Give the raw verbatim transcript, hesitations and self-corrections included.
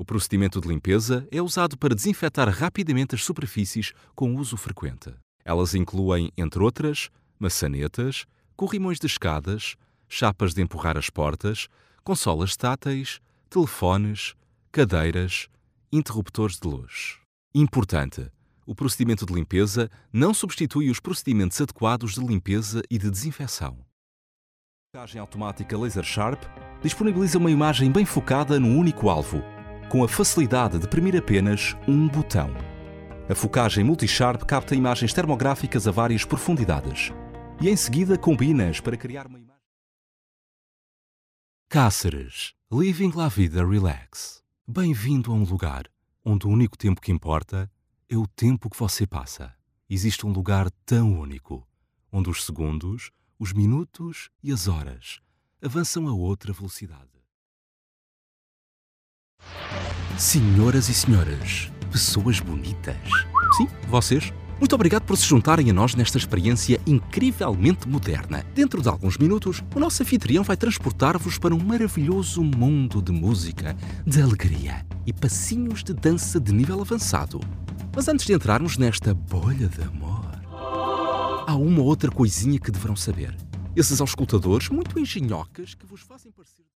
O procedimento de limpeza é usado para desinfetar rapidamente as superfícies com uso frequente. Elas incluem, entre outras, maçanetas, corrimões de escadas, chapas de empurrar as portas, consolas táteis, telefones, cadeiras, interruptores de luz. Importante: o procedimento de limpeza não substitui os procedimentos adequados de limpeza e de desinfecção. A focagem automática Laser Sharp disponibiliza uma imagem bem focada no único alvo, com a facilidade de premir apenas um botão. A focagem Multi-Sharp capta imagens termográficas a várias profundidades e em seguida combina-as para criar uma imagem. Cáceres. Living La Vida Relax. Bem-vindo a um lugar onde o único tempo que importa é o tempo que você passa. Existe um lugar tão único, onde os segundos, os minutos e as horas avançam a outra velocidade. Senhoras e senhores, pessoas bonitas. Sim, vocês. Muito obrigado por se juntarem a nós nesta experiência incrivelmente moderna. Dentro de alguns minutos, o nosso anfitrião vai transportar-vos para um maravilhoso mundo de música, de alegria e passinhos de dança de nível avançado. Mas antes de entrarmos nesta bolha de amor, há uma outra coisinha que deverão saber. Esses auscultadores muito engenhocas que vos fazem parecer...